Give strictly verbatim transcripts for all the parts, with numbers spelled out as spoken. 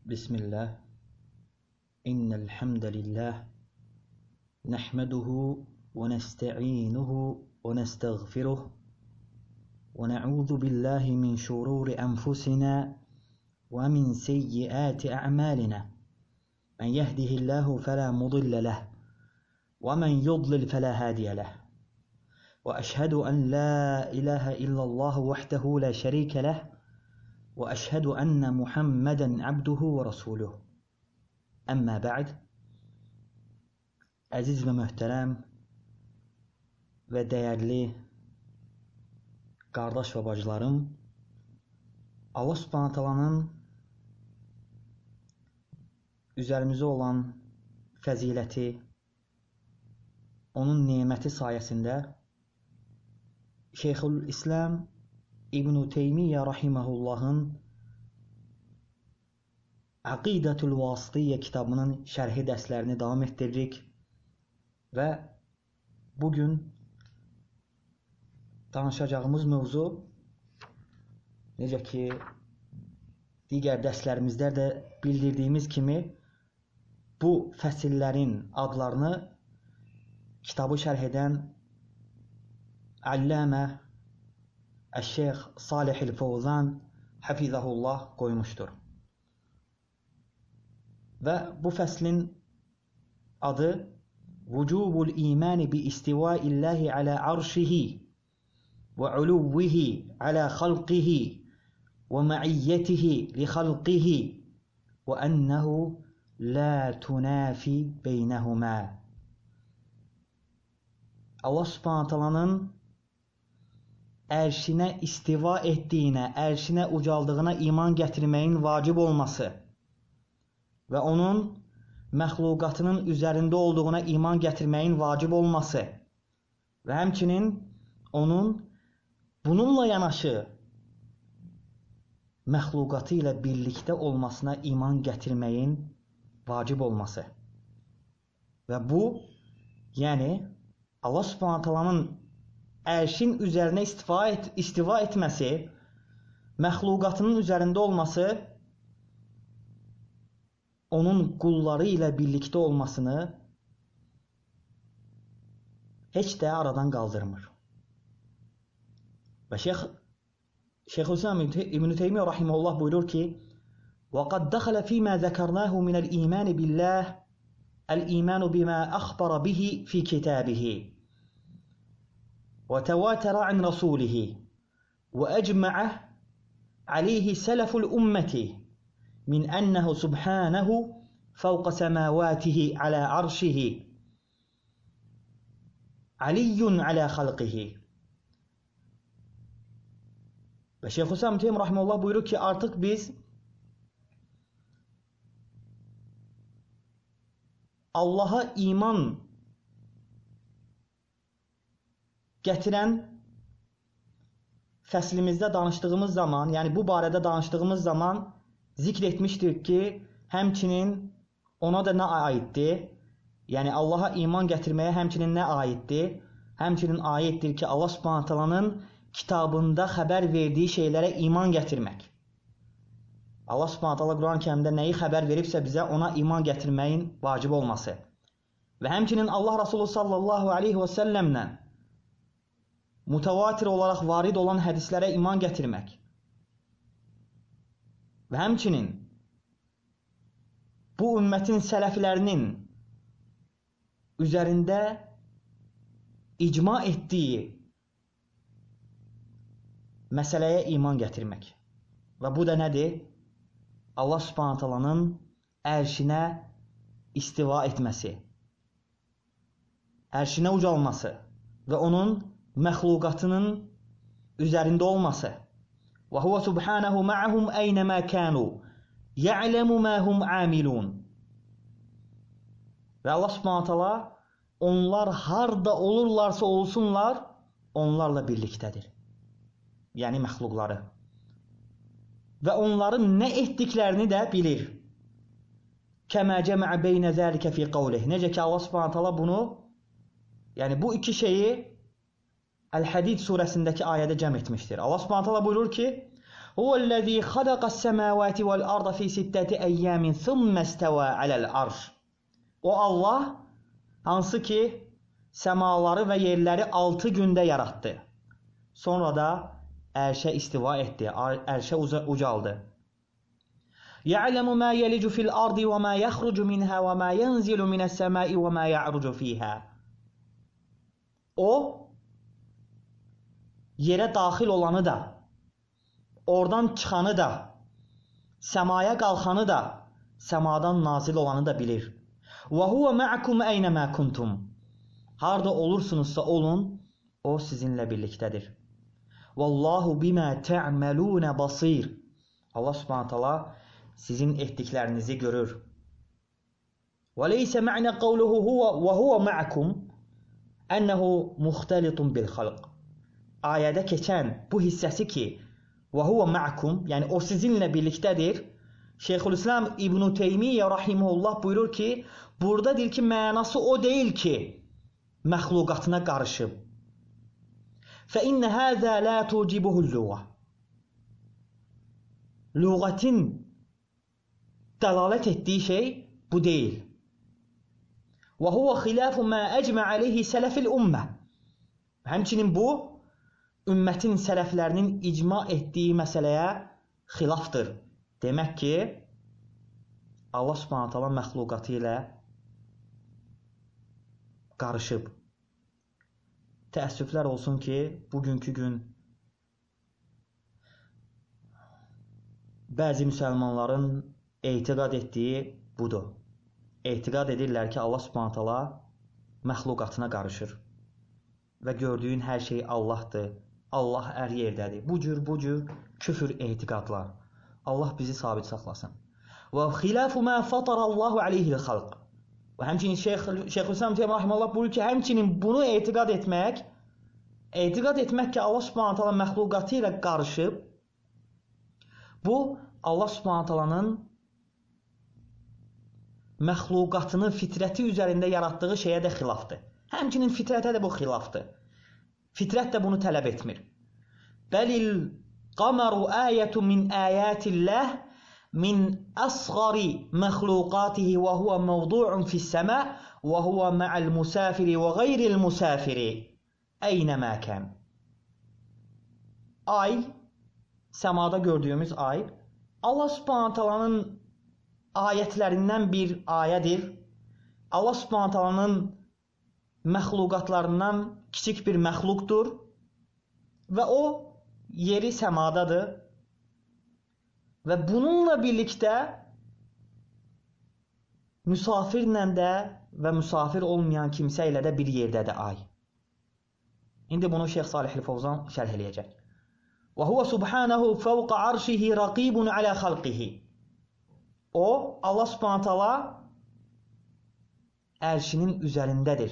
بسم الله إن الحمد لله نحمده ونستعينه ونستغفره ونعوذ بالله من شرور أنفسنا ومن سيئات أعمالنا من يهده الله فلا مضل له ومن يضلل فلا هادي له وأشهد أن لا إله إلا الله وحده لا شريك له وأشهد أن محمدا عبده ورسوله أما بعد. Əziz və möhtərəm və dəyərli qardaş və bacılarım, Allah Subhanahu taalanın üzərimizə olan fəziləti, onun neməti sayəsində Şeyxülislam İbn-i Teymiyyə rahiməhullahın Aqidətül Vasitiyyə kitabının şərhi dərslərini davam etdiririk və bugün danışacağımız mövzu, necə ki digər dərslərimizdə də bildirdiyimiz kimi, bu fəsillərin adlarını kitabı şərh edən Allamə Əş-Şeyx Salih el-Fawzan Hafizahullah qoymuşdur. Və bu fəslin adı Vücubul imani bi istivaillahi ala arşihi və uluvihi ala xalqihi və ma'iyyətihi li xalqihi və ənəhu la tunafi beynəhumə. Allah Subhanahu taalanın ərşinə istiva etdiyinə, ərşinə ucaldığına iman gətirməyin vacib olması və onun məxluqatının üzərində olduğuna iman gətirməyin vacib olması və həmçinin onun bununla yanaşı məxluqatı ilə birlikdə olmasına iman gətirməyin vacib olması. Və bu, yəni Allah Subhanahu taalanın ərşin üzərinə istiva, et, istiva etməsi, məxluqatının üzərində olması, onun qulları ilə birlikdə olmasını heç də aradan qaldırmır. Və Şeyx Şeyxülislam İbn-i Teymiyyə rahimehullah buyurur ki: وَقَدْ دَخَلَ فِيمَا ذَكَرْنَاهُ مِنَ الْإِيمَانِ بِاللّٰهِ الْإِيمَانُ بِمَا أَخْبَرَ بِهِ فِي كِتَابِهِ وتواتر عن رسوله وأجمع عليه سلف الأمة من أنه سبحانه فوق سماواته على عرشه علي على خلقه. Və Şeyxülislam İbn rahimehullah buyurur ki, artıq biz Allaha iman gətirən fəslimizdə danışdığımız zaman, yəni bu barədə danışdığımız zaman zikr etmişdir ki, həmçinin ona da nə aiddir? Yəni Allaha iman gətirməyə həmçinin nə aiddir? Həmçinin aiddir ki, Allah Subhanahu taalanın kitabında xəbər verdiyi şeylərə iman gətirmək. Allah Subhanahu taala Quran-ı Kərimdə nəyi xəbər veribsə bizə ona iman gətirməyin vacib olması. Və həmçinin Allah Rasulü sallallahu aleyhi və səlləmlə mutavatir olaraq varid olan hədislərə iman gətirmək. Və həmçinin bu ümmətin sələflərinin üzərində icma etdiyi məsələyə iman gətirmək. Və bu da nədir? Allah Subhanahu taalanın ərşinə istiva etməsi, ərşinə ucalması və onun məxluqatının üzərində olması. Və huve subhanahu ma'ahum eynəmə kanu ya'lemu ma hum amilun. Və Allah Subhanahu taala onlar harda olurlarsa olsunlar, onlarla birlikdədir. Yəni məxluqları. Və onların nə etdiklərini də bilir. Kəmə cəmə'ə beynə zəlikə fi qavlih. Necə ki Allah Subhanahu taala bunu, yəni bu iki şeyi Əl-Hədid surəsindəki ayədə cəm etmişdir. Allah Subhanahu taala buyurur ki: Huvellezî halaqas-semâvâti vel-arda fî sitteti eyyâmin thumme istevâ alel-arş. O Allah hansı ki səmaları və yerləri altı gündə yaratdı. Sonra da ərşə istiva etdi, ərşə ucaldı. يَعْلَمُ مَا يَلِجُ فِي الْأَرْضِ وَمَا يَخْرُجُ مِنْهَا وَمَا يَنْزِلُ مِنَ السَّمَاءِ وَمَا يَعْرُجُ فِيهَا. O, yerə daxil olanı da, oradan çıxanı da, səmaya qalxanı da, səmadan nazil olanı da bilir. وَهُوَ مَعَكُمْ اَيْنَمَا كُنْتُمْ. Harada olursunuzsa olun, o sizinlə birlikdədir. وَاللّٰهُ بِمَا تَعْمَلُونَ بَصِيرٌ. Allah subhanahu teala sizin etdiklərinizi görür. وَلَيْسَ مَعْنَ قَوْلُهُ وَهُوَ مَعَكُمْ أَنَّهُ مُخْتَلِطٌ بِالْخَلْقِ. Ayədə keçən bu hissəsi ki, وَهُوَ مَعَكُمْ, yəni o sizinlə birlikdədir. Şeyxülislam İbn-i Teymiyyə rahimehullah buyurur ki, burada deyir ki, mənası o deyil ki, məxluqatına qarışıb. فَإِنَّ هَذَا لَا تُوجِبُهُ اللُّغَةِ. Lüğətin dəlalət etdiyi şey bu deyil. وَهُوَ خِلَافُ مَا أَجْمَعَ عَلَيْهِ سَلَفِ الْأُمَّةِ. Həmçinin bu, ümmətin sələflərinin icma etdiyi məsələyə xilafdır. Demək ki, Allah subhanahu teala məxluqatı ilə qarışıb. Təəssüflər olsun ki, bugünkü gün bəzi müsəlmanların etiqad etdiyi budur. Etiqad edirlər ki, Allah subhanahu teala məxluqatına qarışır. Və gördüyün hər şey Allahdır. Allah ər yerdədir. Bu cür, bu cür küfür etiqadlar. Allah bizi sabit saxlasın. Və xilafu mə fatarallahu aleyhil xalq. Və həmçinin Şeyxülislam Teymiyyə rahimehullah buyurur ki, həmçinin bunu etiqad etmək, etiqad etmək ki, Allah subhanahu teala məxluqatı ilə qarışıb, bu, Allah subhanahu teala'nın məxluqatını fitrəti üzərində yaratdığı şeyə də xilafdır. Həmçinin fitrətə də bu xilafdır. Fitrət də bunu tələb etmir. Bəlil qamaru ayətun min ayətilləh min əsğari məxluqatihi və huvə məvdu'un fissəmə və huvə mə'əl musafiri və qeyril musafiri əynəmə kən. Ay, səmada gördüyümüz ay, Allah subhanahu teala'nın ayətlərindən bir ayədir. Allah subhanahu teala'nın məxluqatlarından kiçik bir məxluqdur və o yeri səmadadır və bununla birlikdə müsafirlə də və müsafir olmayan kimsə ilə də bir yerdədir ay. İndi bunu Şeyx Salih el-Fovzan şərh eləyəcək. Və huvə subhanahu fəvqə arşihi raqibun alə xalqihi. O, Allah subhanahu teala ərşinin üzərindədir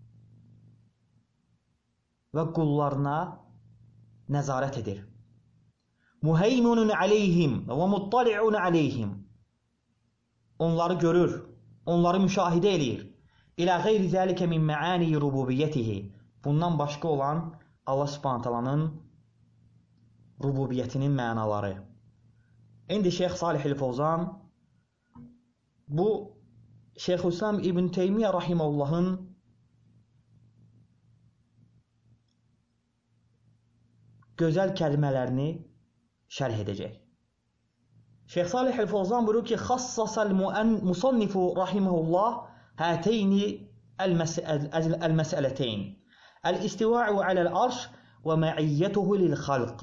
və qullarına nəzarət edir. Muheymunun aleyhim və muttali'un aleyhim. Onları görür, onları müşahidə eləyir. İlə qeyri zəlikə min məani rububiyyətihi. Bundan başqa olan Allah subhanahu teala'nın rububiyyətinin mənaları. İndi Şeyx Salih el-Fovzan bu Şeyxülislam İbn Teymiyyə rahimehullahın gözəl kəlmələrini şərh edəcək. Şeyx Salih el-Fovzan buyurur ki, xassasal musannifu rahimehullah həteyni el-məsələteyn el-istiva'u aləl-arş və mə'iyyətuhu lil-xalq.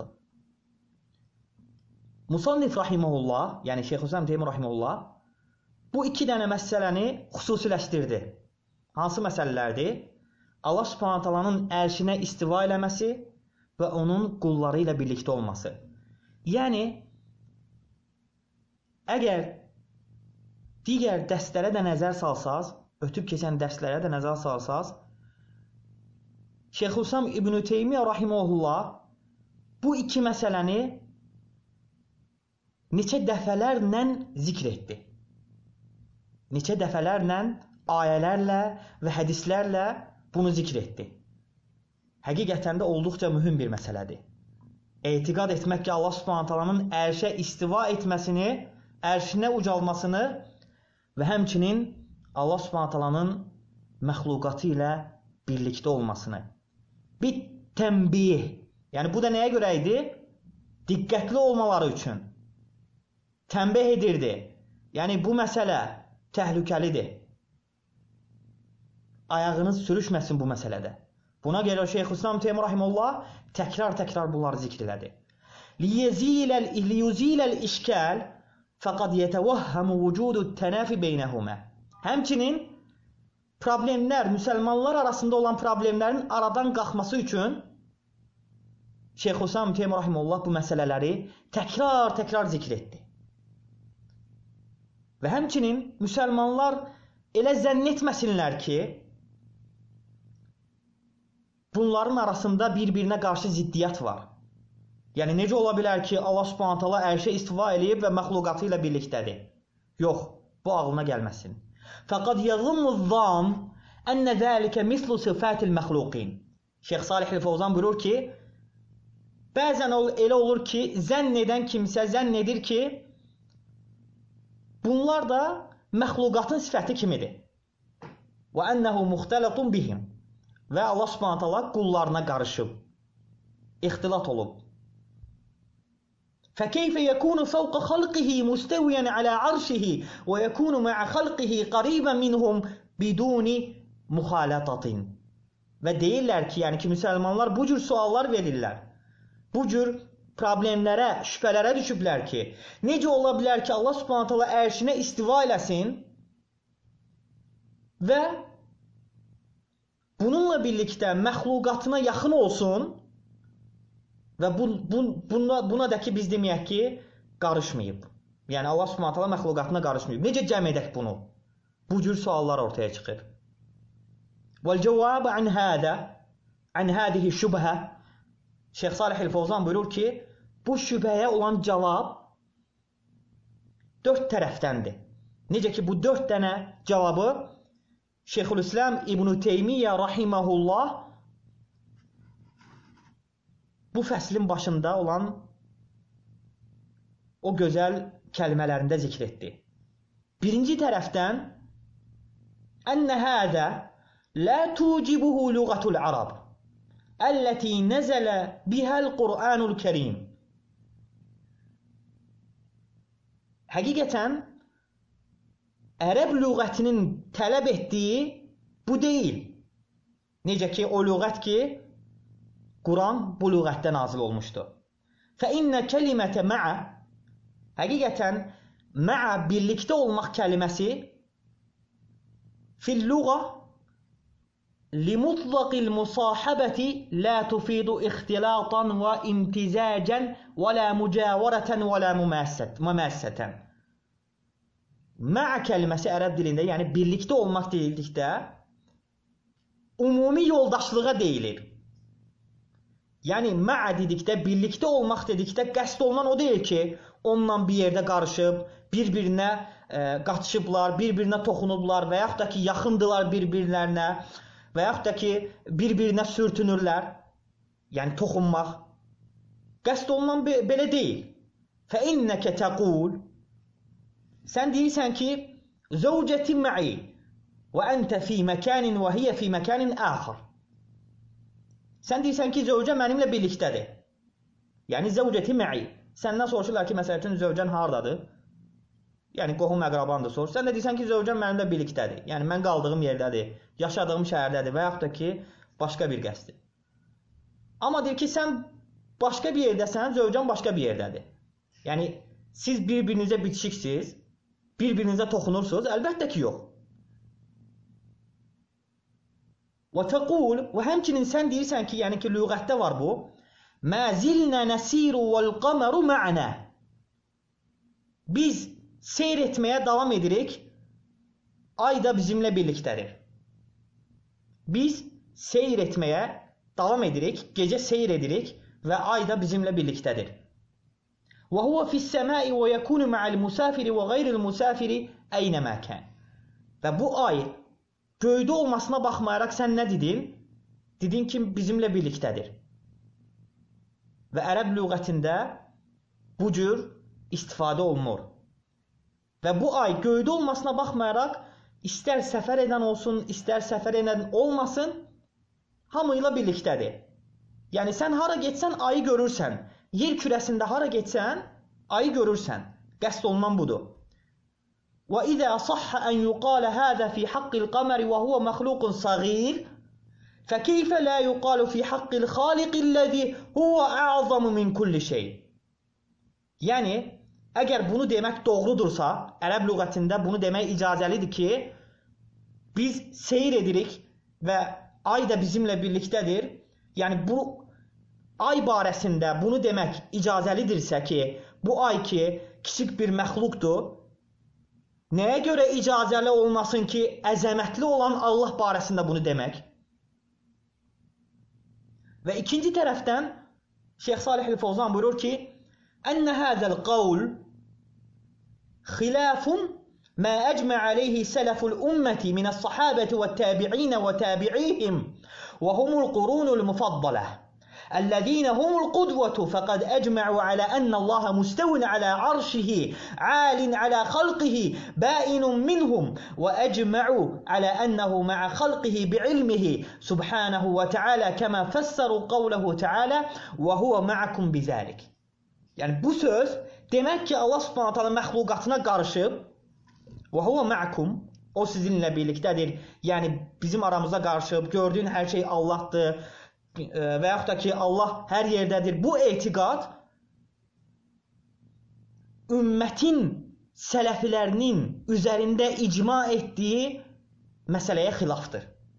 Musannif rahimehullah, yəni Şeyxülislam Teymiyyə rahimehullah bu iki dənə məsələni xüsusiləşdirdi. Hansı məsələlərdir? Allah subhanahu teala'nın ərşinə istiva eləməsi və onun qulları ilə birlikdə olması. Yəni, əgər digər dərslərə də nəzər salsaz, ötüb keçən dərslərə də nəzər salsaz, Şeyxülislam İbn Teymiyyə rahimehullah bu iki məsələni neçə dəfələrlə zikr etdi. Neçə dəfələrlə, ayələrlə və hədislərlə bunu zikr etdi. Həqiqətən də olduqca mühüm bir məsələdir. etiqad etmək ki, Allah Subhanahu taalanın ərşə istiva etməsini, ərşinə ucalmasını və həmçinin Allah Subhanahu taalanın məxluqatı ilə birlikdə olmasını. Bir tənbih. Yəni bu da nəyə görə idi? Diqqətli olmaları üçün. Tənbih edirdi. Yəni bu məsələ təhlükəlidir. Ayağınız sürüşməsin bu məsələdə. Buna görə Şeyxülislam Teymiyyə rahimehullah təkrar-təkrar bunları zikr elədi. Liyuziləl işkəl fəqad yetevəhhəmu vücudu tənəfi beynəhumə. Həmçinin problemlər, müsəlmanlar arasında olan problemlərin aradan qalxması üçün Şeyxülislam Teymiyyə rahimehullah bu məsələləri təkrar-təkrar zikr etdi. Və həmçinin müsəlmanlar elə zənn etməsinlər ki, bunların arasında bir-birinə qarşı ziddiyyət var. Yəni, necə ola bilər ki, Allah Subhanahu taala ərşə istiva eləyib və məxluqatı ilə birlikdədir? Yox, bu ağlına gəlməsin. Fəqad yəzunnu-zan ənə zəlikə mislu sifatil məxluqin. Şeyx Salih el-Fovzan buyurur ki, bəzən elə olur ki, zənn edən kimsə zənn edir ki, bunlar da məxluqatın sifəti kimidir. Və ənəhu muxtələtun bihim. Və Allah Subhanahu taala qullarına qarışıb, ixtilat olub. فَكَيْفَ يَكُونُ فَوْقَ خَلْقِهِ مُسْتَوِيًا عَلَى عَرْشِهِ وَيَكُونُ مَعَ خَلْقِهِ قَرِيبًا مِنْهُمْ بِدُونِ مُخَالَطَةٍ. Və deyirlər ki, yəni ki, müsəlmanlar bu cür suallar verirlər. Bu cür problemlərə, şübhələrə düşüblər ki, necə ola bilər ki, Allah Subhanahu taala ərşinə istiva eləsin və bununla birlikdə məxluqatına yaxın olsun və bu, bu, buna, buna da ki biz deməyək ki, qarışmayıb. Yəni Allah Subhanahu taala məxluqatına qarışmayıb. Necə cəm edək bunu? Bu cür suallar ortaya çıxır. Vəl-cəvab an hada, an hadihi şübhə. Şeyx Salih el-Fovzan buyurur ki, bu şübhəyə olan cavab dörd tərəfdəndir. Necə ki bu dörd dənə cavabı Şeyxülislam İbn Teymiyyə rahimehullah bu fəslin başında olan o gözəl kəlmələrində zikr etdi. Birinci tərəfdən ənə hədə lə tucibuhu lüğətul ərəb əlləti nəzələ bihəl Qur'anul Kərim. Həqiqətən ərəb lüğətinin tələb etdiyi bu deyil. Necə ki, o lüğət ki, Quran bu lüğətdə nazil olmuşdur. Fəinnə kəlimətə məə, həqiqətən məə birlikdə olmaq kəliməsi fil-lüğə limutlaqil musahabəti lə tufidu ixtilatan və imtizacən və lə mücəvərətən və lə müməssətən. Məə kəlməsi ərəb dilində, yəni birlikdə olmaq deyildikdə, ümumi yoldaşlığa deyilir. Yəni məə dedikdə, birlikdə olmaq dedikdə, qəsd olunan o deyil ki, onunla bir yerdə qarışıb, bir-birinə e, qatışıblar, bir-birinə toxunublar və yaxud da ki, yaxındılar bir-birlərinə və yaxud da ki, bir-birinə sürtünürlər, yəni toxunmaq. Qəsd olunan be belə deyil. Fəinnəkə təqul, sən deyirsən ki, zəvcəti mə'i və əntə fi məkanin və hiyə fi məkanin əxar. Sən deyirsən ki, zəvcə mənimlə birlikdədir. Yəni, zəvcəti mə'i. Səndən soruşurlar ki, məsələ üçün, zəvcən hardadır? Yəni, qohum əqrabandır soruş. Sən də deyirsən ki, zəvcəm mənimlə birlikdədir. Yəni, mən qaldığım yerdədir, yaşadığım şəhərdədir və yaxud da ki, başqa bir qəsdir. Amma deyir ki, sən başqa bir yerdəsən, zəvcən başqa bir yerdədir. Yəni, siz bir-birinizə bitişiksiniz, bir-birinizə toxunursunuz, əlbəttə ki, yox. Və təqul, və həmçinin sən deyirsən ki, yəni ki, lüğətdə var bu, mə zilnə nəsiru vəl-qəməru mə'nə. Biz seyr etməyə davam edirik, ay da bizimlə birlikdədir. Biz seyr etməyə davam edirik, gecə seyr edirik və ay da bizimlə birlikdədir. Və huvə fis-səmai və yəkunu ma'al-musafiri və qeyril-musafiri əynəmə kən. Və bu ay göydə olmasına baxmayaraq sən nə dedin? Dedin ki, bizimlə birlikdədir. və ərəb lüğətində bu cür istifadə olunur. Və bu ay göydə olmasına baxmayaraq, istər səfər edən olsun, istər səfər edən olmasın, hamıyla birlikdədir. Yəni, sən hara getsən, ayı görürsən. Yer kürəsində hara getsən, ayı görürsən. Qəsd olunan budur. وَإِذَا صَحَّ أَنْ يُقَالَ هَذَا فِي حَقِّ الْقَمَرِ وَهُوَ مَخْلُوقٌ صَغِيرٌ فَكَيْفَ لَا يُقَالُ فِي حَقِّ الْخَالِقِ الَّذِي هُوَ أَعْظَمُ مِنْ كُلِّ شَيْءٍ. Yəni, əgər bunu demək doğrudursa, ərəb lüğətində bunu demək icazəlidir ki, biz seyir edirik və ay da bizimlə birlikdədir. Yəni, bu ay barəsində bunu demək icazəlidirsə ki, bu ay ki, kiçik bir məxluqdur, nəyə görə icazəli olmasın ki, əzəmətli olan Allah barəsində bunu demək? Və ikinci tərəfdən Şeyx Salih el-Fawzan buyurur ki, أن هذا القول خلاف ما أجمع عليه سلف الأمة من الصحابة والتابعين وتابعيهم وهم القرون المفضلة الذين هم القدوة فقد أجمعوا على أن الله مستو على عرشه عال على خلقه بائن منهم وأجمعوا على أنه مع خلقه بعلمه سبحانه وتعالى كما فسروا قوله تعالى وهو معكم بذلك. Yəni bu söz demək ki, Allah Subhanahu taala məxluqatına qarışıb və huve ma'kum, o sizinlə birlikdədir. Yəni bizim aramıza qarışıb, gördüyün hər şey Allahdır və yaxud da ki, Allah hər yerdədir. Bu etiqad ümmətin sələfilərinin üzərində icma etdiyi məsələyə xilafdır.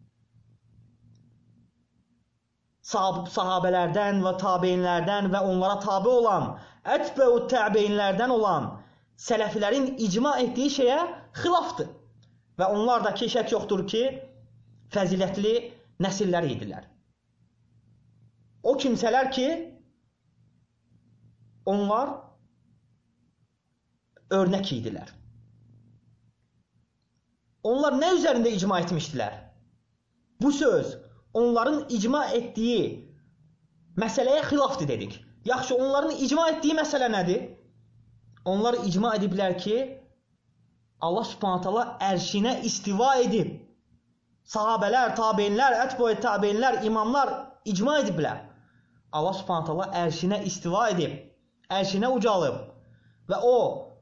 Sahabələrdən və tabeinlərdən və onlara tabi olan, ətbəu təbeinlərdən olan sələfilərin icma etdiyi şeyə xilafdır. Və onlar da ki, şək yoxdur ki, fəzilətli nəsillər idilər. O kimsələr ki, onlar örnək idilər. Onlar nə üzərində icma etmişdilər? Bu söz onların icma etdiyi məsələyə xilafdır dedik. Yaxşı, onların icma etdiyi məsələ nədir? Onlar icma ediblər ki, Allah Subhanahu taala ərşinə istiva edib. Sahabələr, tabeinlər, ətbəu tabeinlər, imamlar icma ediblər. Allah Subhanahu taala ərşinə istiva edib, ərşinə ucalıb və o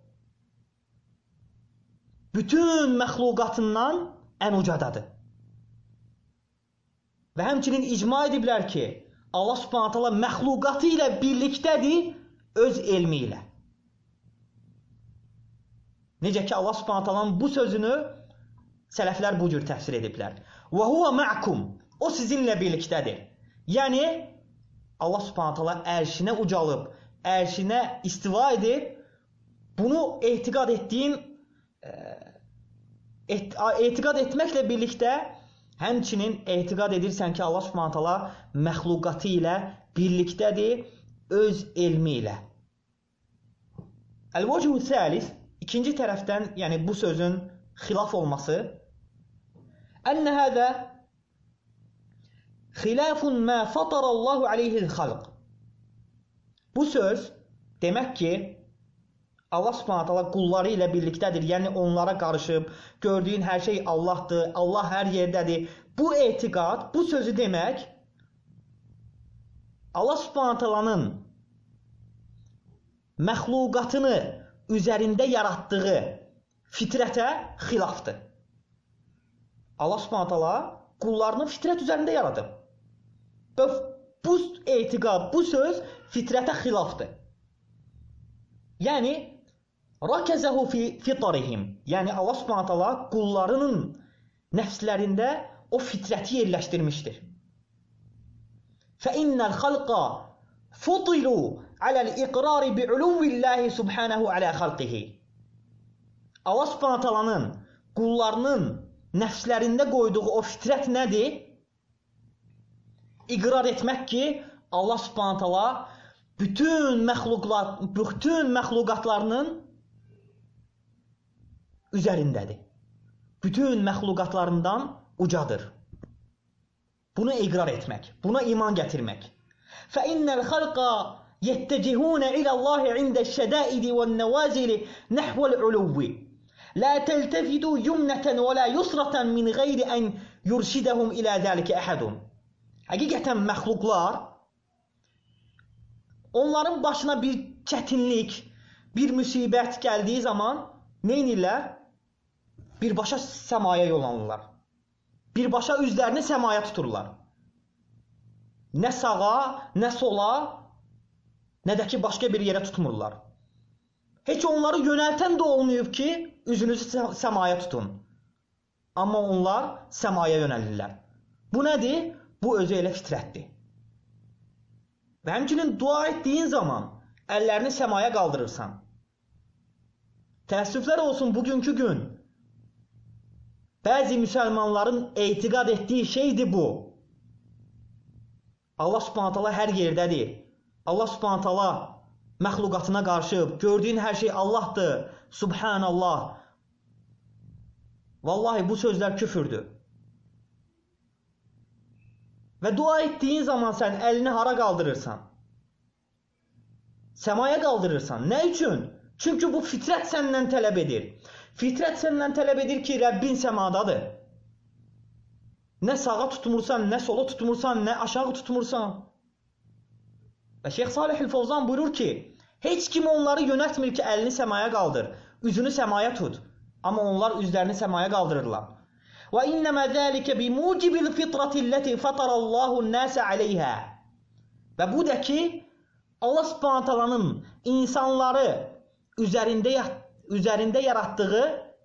bütün məxluqatından ən ucadadır. Və həmçinin icma ediblər ki, Allah Subhanahu taala məxluqatı ilə birlikdədir öz elmi ilə. Necə ki, Allah Subhanahu taalanın bu sözünü sələflər bu cür təfsir ediblər. Və huve ma'kum, o sizinlə birlikdədir. Yəni, Allah Subhanahu taala ərşinə ucalıb, ərşinə istiva edib, bunu etiqad etdiyin, et, etiqad etməklə birlikdə həmçinin etiqad edirsən ki, Allah Subhanahu taala məxluqatı ilə birlikdədir öz elmi ilə. Əl-vəcihü səlis, ikinci tərəfdən, yəni bu sözün xilaf olması, ənnə həzə xilafun mə fatarallahu aleyhil xalq. Bu söz demək ki, Allah Subhanahu taala qulları ilə birlikdədir, yəni onlara qarışıb, gördüyün hər şey Allahdır, Allah hər yerdədir. Bu etiqad, bu sözü demək, Allah Subhanahu taalanın məxluqatını üzərində yaratdığı fitrətə xilafdır. Allah Subhanahu taala qullarını fitrət üzərində yaradıb. Və bu etiqad, bu söz fitrətə xilafdır. Yəni, rakəzəhu fi fitarihim. Yəni Allah Subhanahu taala qullarının nəfslərində o fitrəti yerləşdirmişdir. Fə innəl xalqa futilu aləl-iqrari bi'uluvillahi subhanahu alə xalqihi. Allah Subhanahu taalanın qullarının nəfslərində qoyduğu o fitrət nədir? İqrar etmək ki, Allah Subhanahu taala bütün məxluqat, bütün məxluqatlarının üzərindədir. Bütün məxluqatlarından ucadır. Bunu iqrar etmək, buna iman gətirmək. Fə innəl xalqa يتجهون إلى الله عند الشدائد والنوازل نحو العلو لا تلتفتوا يمنة ولا يسرة من غير أن يرشدهم إلى ذلك أحد. Həqiqətən məxluqlar onların başına bir çətinlik, bir müsibət gəldiyi zaman nə edirlər? Birbaşa səmaya yollanırlar. Birbaşa üzlərini səmaya tuturlar. Nə sağa, nə sola, nə də ki başqa bir yerə tutmurlar. Heç onları yönəltən də olmayıb ki, üzünüzü səmaya tutun. Amma onlar səmaya yönəlirlər. Bu nədir? Bu özü elə fitrətdir. Və həmçinin dua etdiyin zaman əllərini səmaya qaldırırsan. Təəssüflər olsun bugünkü gün. Bəzi müsəlmanların etiqad etdiyi şeydir bu. Allah Subhanahu taala hər yerdədir. Allah Subhanahu taala məxluqatına qarşı gördüyün hər şey Allahdır. Subhanallah. Vallahi bu sözlər küfürdür. Və dua etdiyin zaman sən əlini hara qaldırırsan? Səmaya qaldırırsan. Nə üçün? Çünki bu fitrət səndən tələb edir. Fitrət səndən tələb edir ki, Rəbbin səmadadır. Nə sağa tutmursan, nə sola tutmursan, nə aşağı tutmursan. Və Şeyx Salih el-Fovzan buyurur ki, heç kim onları yönətmir ki, əlini səmaya qaldır, üzünü səmaya tut. Amma onlar üzlərini səmaya qaldırırlar. وَإِنَّمَا ذَلِكَ بِمُوجِبِ الْفِطْرَةِ الَّتِي فَطَرَ اللّٰهُ النَّاسَ عَلَيْهَا. Və bu da ki, Allah Subhanahu taalanın insanları üzərində, üzərində yaratdığı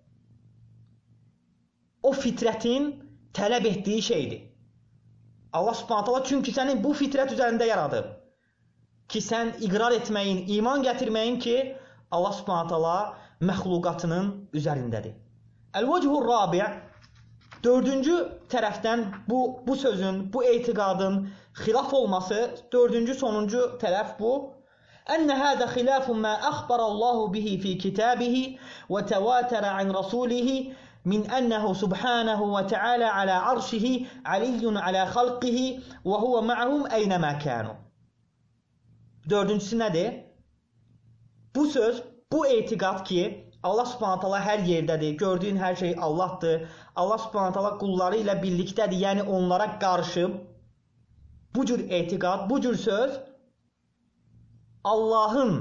o fitrətin tələb etdiyi şeydir. Allah Subhanahu taala çünki səni bu fitrət üzərində yaradıb. Ki sən iqrar etməyin, iman gətirməyin ki, Allah Subhanahu taala məxluqatının üzərindədir. El-vecihur rabi', dördüncü tərəfdən bu, bu sözün, bu etiqadın xilaf olması, dördüncü, sonuncu tərəf bu. Ənə hədə xilafun mə əxbərəllahu bihi fi kitabihi və təvətərə an rasulihi min ənəhu subhanahu və teala alə arşihi aliyyun alə xalqihi və huvə ma'hum əynəmə kənu. Dördüncüsü nədir? Bu söz, bu etiqad ki, Allah Subhanahu taala hər yerdədir, gördüyün hər şey Allahdır. Allah Subhanahu taala qulları ilə birlikdədir, yəni onlara qarşı bu cür etiqad, bu cür söz Allahın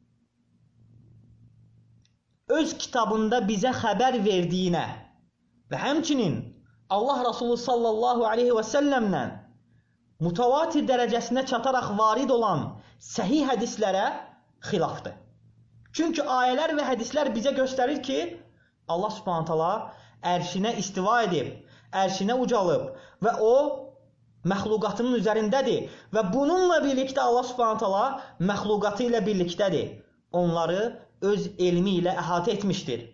öz kitabında bizə xəbər verdiyinə və həmçinin Allah Resulü sallallahu aleyhi və səlləmlə mutavatir dərəcəsinə çataraq varid olan səhih hədislərə xilafdır. Çünki ayələr və hədislər bizə göstərir ki, Allah Subhanahu taala ərşinə istiva edib, ərşinə ucalıb və o məxluqatının üzərindədir və bununla birlikdə Allah Subhanahu taala məxluqatı ilə birlikdədir. Onları öz elmi ilə əhatə etmişdir.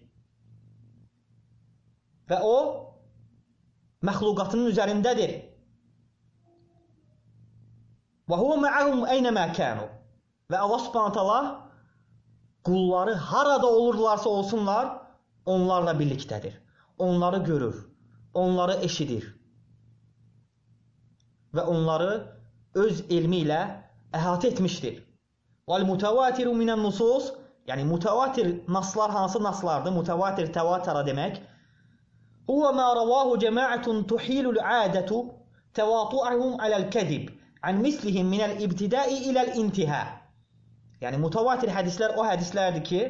Və o məxluqatının üzərindədir. Və huve ma'ahum eynəmə kənu. Və Allah Subhanahu taala qulları harada olurlarsa olsunlar, onlarla birlikdədir. Onları görür, onları eşidir və onları öz elmi ilə əhatə etmişdir. وَالْمُتَوَاتِرُ مِنَ النُّصُوص, yəni mutavatir naslar hansı naslardır? Mutavatir təvatara demək. هُوَ مَا رَوَاهُ جَمَاعَةٌ تُحِيلُ الْعَادَةُ تَوَاطُعَهُمْ عَلَى الْكَذِبِ عَنْ مِثْلِهِمْ مِنَ الْإِبْتِدَاءِ إِلَى الْإِنْتِهَاءِ. Yəni mutavatir hədislər o hədislərdir ki,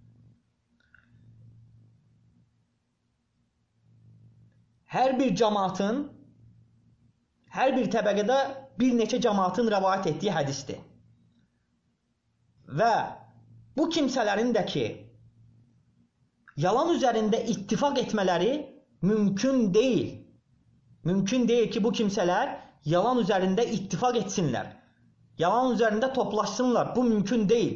hər bir cəmaatın, hər bir təbəqədə bir neçə cəmaatın rəvayət etdiyi hədisdir. Və bu kimsələrin də ki, yalan üzərində ittifaq etmələri mümkün deyil. Mümkün deyil ki, bu kimsələr yalan üzərində ittifaq etsinlər. Yalan üzərində toplaşsınlar. Bu mümkün deyil.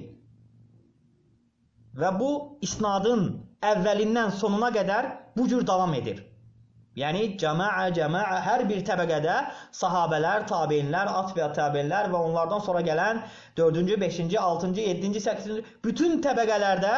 Və bu isnadın əvvəlindən sonuna qədər bu cür davam edir. Yəni cəmaə, cəmaə hər bir təbəqədə sahabələr, tabeinlər, atbə tabeinlər və onlardan sonra gələn dördüncü, beşinci, altıncı, yeddinci, səkkizinci bütün təbəqələrdə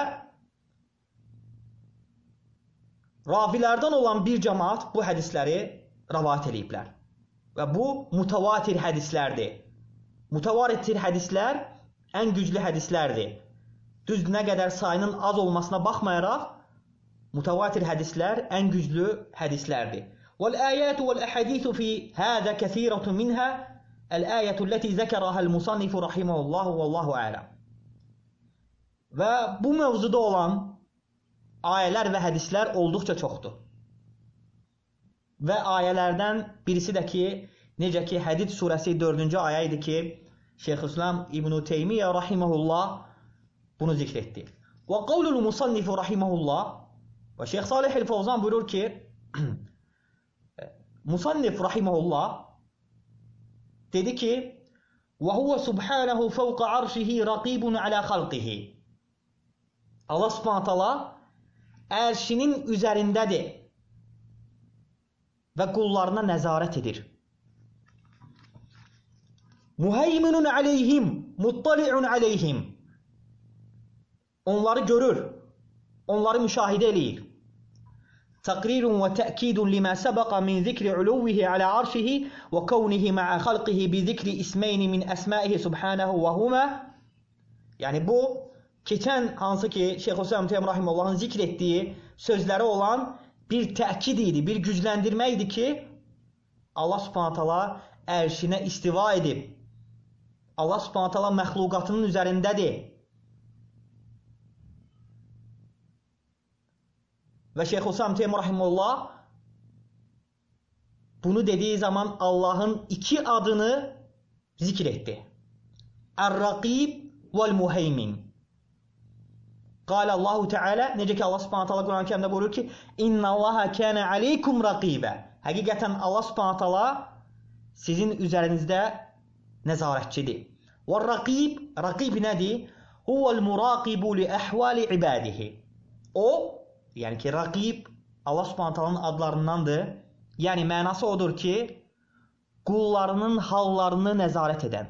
ravilərdən olan bir cəmaat bu hədisləri rəvayət ediblər. Və bu mutavatir hədislərdir. Mutavatir hədislər ən güclü hədislərdir. Düz nə qədər sayının az olmasına baxmayaraq, mutavatir hədislər ən güclü hədislərdir. وَالْآيَاتُ وَالْأَحَدِيثُ فِي هَذَا كَثِيرَةٌ مِنْهَا الْآيَةُ الَّتِي ذَكَرَهَا الْمُصَنِّفُ رَحِمَهُ اللّٰهُ وَاللّٰهُ أَعْلَمُ. Və bu mövzuda olan ayələr və hədislər olduqca çoxdur. Və ayələrdən birisi də ki, necə ki, Hədid surəsi dördüncü ayə idi ki, Şeyxülislam İbn-i Teymiyyə rahiməhullah bunu zikr etdi. Və qavlul musannifu rahiməhullah və Şeyx Salih el-Fovzan buyurur ki, musannif rahiməhullah dedi ki, və huvə subhanahu fəvqə arşihi raqibun alə xalqihi. Allah subhanət hala ərşinin üzərindədir və qullarına nəzarət edir. Muheyminun aleyhim, muttali'un aleyhim. Onları görür, onları müşahidə eləyir. Təqrirun və təkidun limə səbəqa min zikri uluvihi alə arşihi və kavnihi ma'a xalqihi bi zikri ismeyni min əsmaihi subhanahu və humə. Yəni bu, keçən hansı ki Şeyxülislam Teymiyyə rahiməhullahın zikr etdiyi sözləri olan bir təkid idi, bir gücləndirmə idi ki, Allah subhanət hala ərşinə istiva edib. Allah subhanət hala məxluqatının üzərindədir. Və Şeyxülislam Teymiyyə rahimehullah bunu dediyi zaman Allahın iki adını zikr etdi. Er-Raqib vəl-Muheymin. Qala Allahu Teala, necə ki Allah Subhanahu taala Quran-ı Kərimdə buyurur ki, "İnnallaha kana aleykum raqibə." Həqiqətən Allah Subhanahu taala sizin üzərinizdə nəzarətçidir. Və-Raqib, raqib nədir? Huvəl-muraqibu li əhvali ibadihi. O, yəni ki, raqib Allah Subhanahu taalanın adlarındandır. Yəni mənası odur ki, qullarının hallarını nəzarət edən.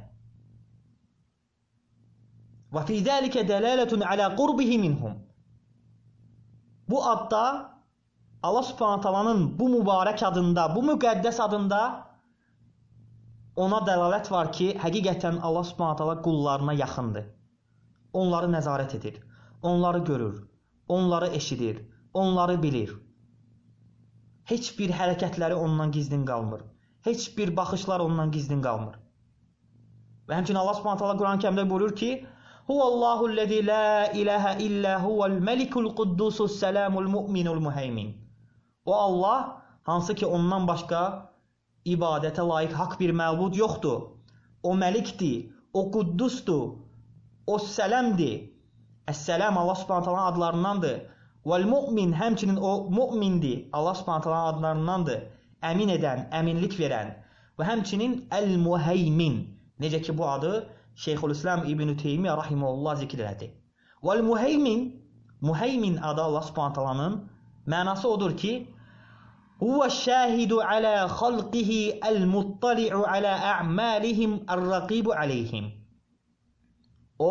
Və fi zəlikə dələletun alə qurbihi minhum. Bu adda Allah Subhanahu taalanın bu mübarək adında, bu müqəddəs adında ona dəlalət var ki, həqiqətən Allah Subhanahu taala qullarına yaxındır. Onları nəzarət edir, onları görür, onları eşidir, onları bilir. Heç bir hərəkətləri ondan gizlin qalmır. Heç bir baxışlar ondan gizlin qalmır. Və həmçinin Allah Subhanahu taala Quran-ı Kərimdə buyurur ki, Huvallahu'l-lezî lâ ilâhe illâ huvel-melikul quddusus-selâmul mu'minul muheymin. O Allah, hansı ki ondan başqa ibadətə layiq haqq bir məbud yoxdur. O məlikdir, o quddusdur, o sələmdir. Əs-sələm Allah Subhanahu taala adlarındandır. Vəl-mu'min, həmçinin o mu'mindir. Allah Subhanahu taala adlarındandır. Əmin edən, əminlik verən. Və həmçinin əl-muheymin. Necə ki bu adı Şeyxülislam İbn-i Teymiyyə rahimehullah zikr elədi. Vəl-muheymin, muheymin adı Allah Subhanahu taalanın mənası odur ki, Huvəş-şahidu alə xalqihi əl-muttali'u alə a'malihim ər-raqibu aleyhim. O,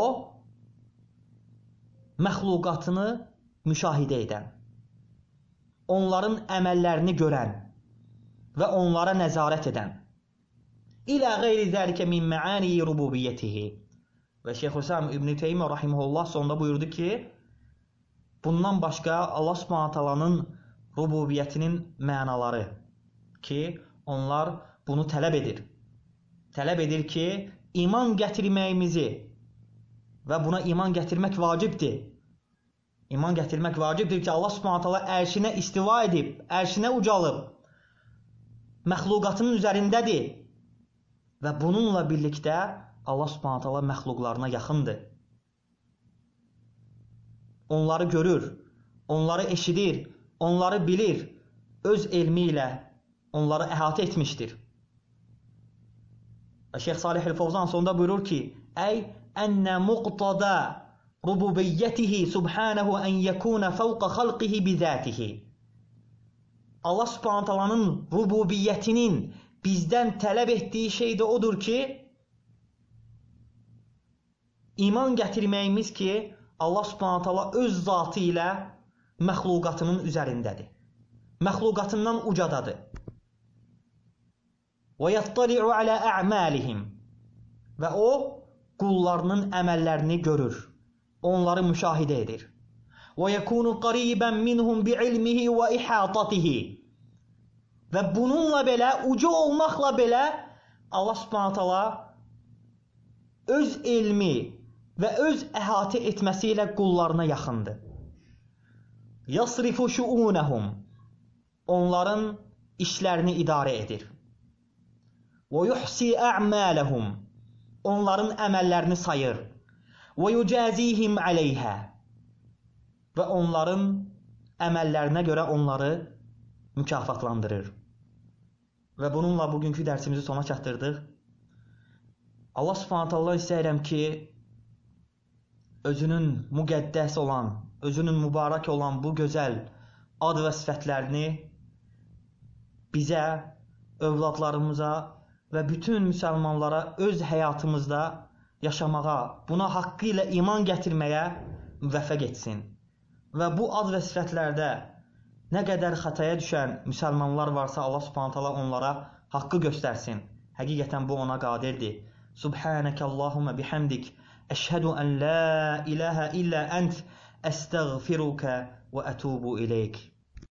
məxluqatını müşahidə edən, onların əməllərini görən və onlara nəzarət edən. İlə qeyri zəlikə min məani rububiyyətihi. Və Şeyxülislam İbn-i Teymiyyə rahimehullah sonunda buyurdu ki, bundan başqa Allah Subhanahu taalanın rububiyyətinin mənaları ki, onlar bunu tələb edir. Tələb edir ki, iman gətirməyimizi və buna iman gətirmək vacibdir. İman gətirmək vacibdir ki, Allah Subhanahu taala ərşinə istiva edib, ərşinə ucalıb, məxluqatının üzərindədir. Və bununla birlikdə Allah Subhanahu taala məxluqlarına yaxındır. Onları görür, onları eşidir, onları bilir, öz elmi ilə onları əhatə etmişdir. Və Şeyx Salih el-Fovzan sonunda buyurur ki, Əy ənə muqtada rububiyyətihi subhanahu ən yəkuna fəvqə xalqihi bizətihi. Allah Subhanahu taalanın rububiyyətinin bizdən tələb etdiyi şey də odur ki, iman gətirməyimiz ki, Allah Subhanahu taala öz zatı ilə məxluqatının üzərindədir. Məxluqatından ucadadır. Və yattali'u alə a'malihim. Və o, qullarının əməllərini görür, onları müşahidə edir. وَيَكُونُ قَرِيبًا مِنْهُمْ بِعِلْمِهِ وَإِحَاطَتِهِ Və bununla belə, ucu olmaqla belə Allah Subhanahu taala öz elmi və öz əhatə etməsi ilə qullarına yaxındır. يَصْرِفُ شُؤُونَهُمْ Onların işlərini idarə edir. وَيُحْسِي أَعْمَالَهُمْ Onların əməllərini sayır. وَيُجَازِيهِمْ عَلَيْهَا Və onların əməllərinə görə onları mükafatlandırır. Və bununla bugünkü dərsimizi sona çatdırdıq. Allah Subhanahu taala istəyirəm ki, özünün müqəddəs olan, özünün mübarək olan bu gözəl ad və sifətlərini bizə, övladlarımıza və bütün müsəlmanlara öz həyatımızda yaşamağa, buna haqqı ilə iman gətirməyə müvəffəq etsin. Və bu ad və sifətlərdə nə qədər xətaya düşən müsəlmanlar varsa Allah Subhanahu taala onlara haqqı göstərsin. Həqiqətən bu ona qadirdir. Subhanəkə Allahumma bihamdik əşhədu ən la ilahə illə ənt əstəğfirukə və ətubu ileyk.